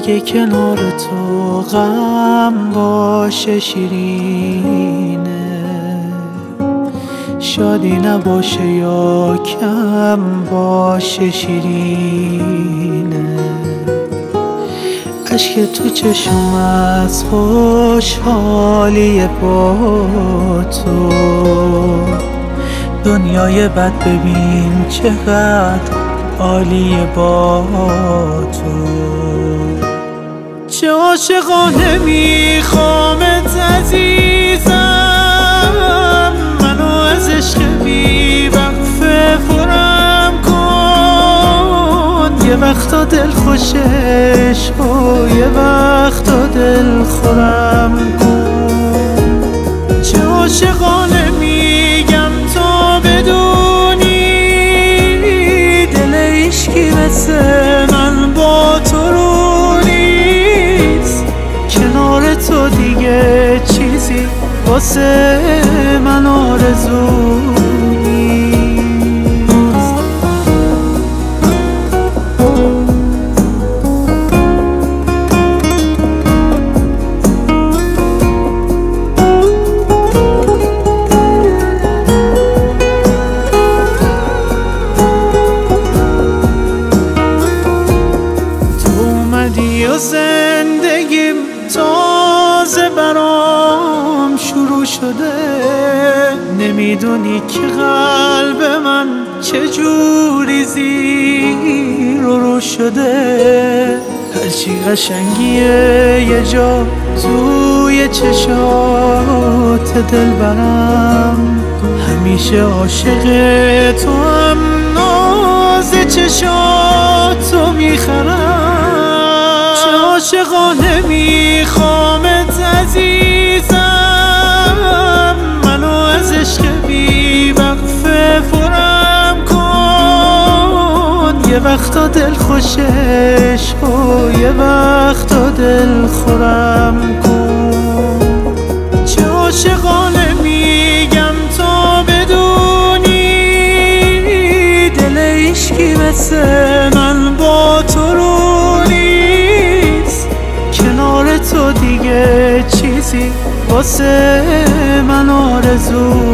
اگه کنار تو غم باشه شیرینه، شادی نباشه یا کم باشه شیرینه. اشک تو چشم از خوشحالی با تو، دنیای بد ببین چقدر عالیه با تو. چه عاشقانه میخوامت عزیزم، منو از عشق بی وقفه پرم کن. یه وقتا دل خوشش و یه وقتا دل خورم کن. چه عاشقانه میگم تا بدونی، دل عشقی مثل من با تو رو نیست. کنار تو دیگه چیزی واسه من آرزو نیست. و زندگیم تازه برام شروع شده، نمیدونی که قلب من چجوری زیر و رو شده. هرچی قشنگیه یه جا توی چشات دل برم، همیشه عاشق تو هم ناز چشاتو میخرم. عاشقانه میخوامت عزیزم، منو از عشق بی وقفه پرم کن. یه وقتا دل خوشش و یه وقتا دل خورم کن. چه عاشقانه میگم تا بدونی، دل عشقی مثل من با تو رو تو دیگه چیزی واسه من آرزو